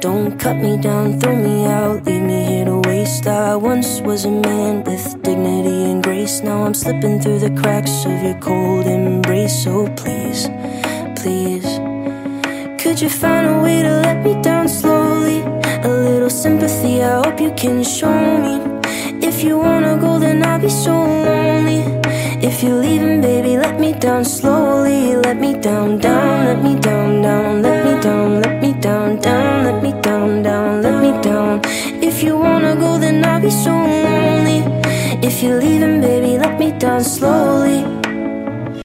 Don't cut me down, throw me out, leave me here to waste. I once was a man with dignity and grace. Now I'm slipping through the cracks of your cold embrace. So please, please, could you find a way to let me down slowly? A little sympathy, I hope you can show me. If you wanna go, then I'll be so lonely. If you're leaving, baby, let me down slowly. Let me down, down, let me down, down, let me down, let